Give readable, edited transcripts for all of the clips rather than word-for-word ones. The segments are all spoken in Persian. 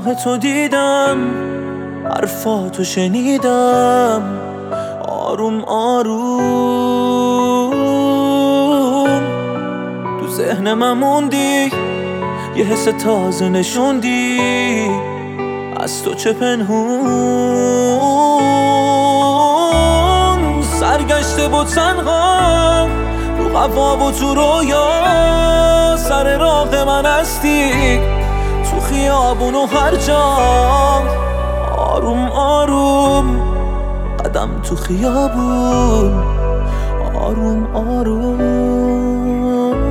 نگاه تو دیدم، حرفاتو شنیدم، آروم آروم تو ذهن من موندی، یه حس تازه نشوندی، از تو چه پنهون. سرگشته بود تنها رو قفا و تو رویا، سر راه من هستی تو خیابون و هر جا، آروم آروم قدم تو خیابون، آروم آروم.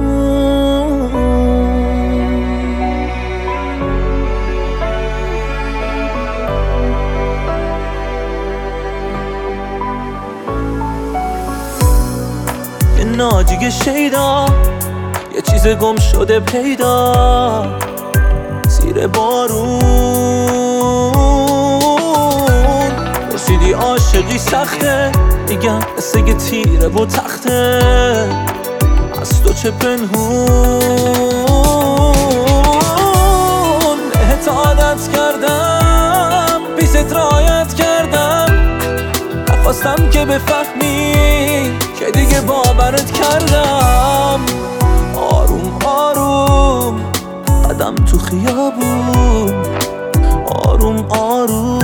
یه ناجی شیدا، یه چیز گم شده پیدا زیر بارون. پرسیدی عاشقی سخته، میگم مثل یه تیره و تخته، از تو چه پنهون. بهت عادت کردم، پیست رایت کردم، نخواستم که بفهمی که دیگه باورت کردم. آروم آروم قدم تو خیابون، آروم آروم.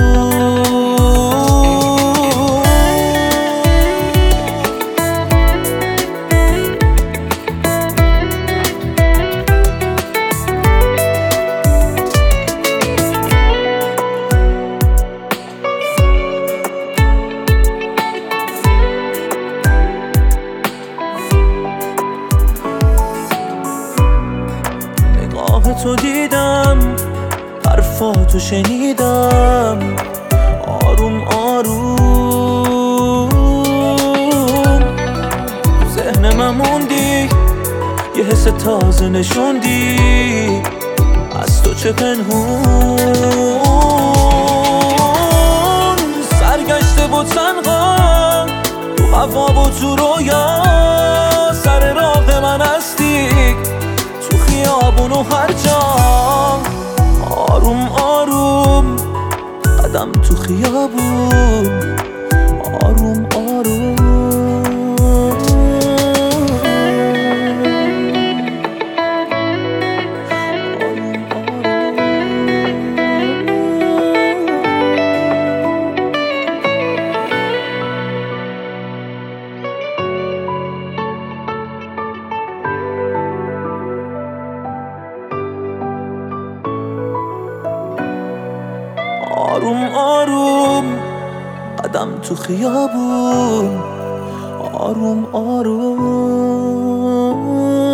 تو دیدم، حرفاتو شنیدم، آروم آروم تو ذهن من موندی، یه حس تازه نشوندی، از تو چه پنهون. سرگشته بود تنها رو قفا و تو رویا، سر راه من هستی تو خیابون و هر جا، آروم آروم قدم تو خیابون، آروم آروم. آروم آروم قدم تو خیابون، آروم آروم.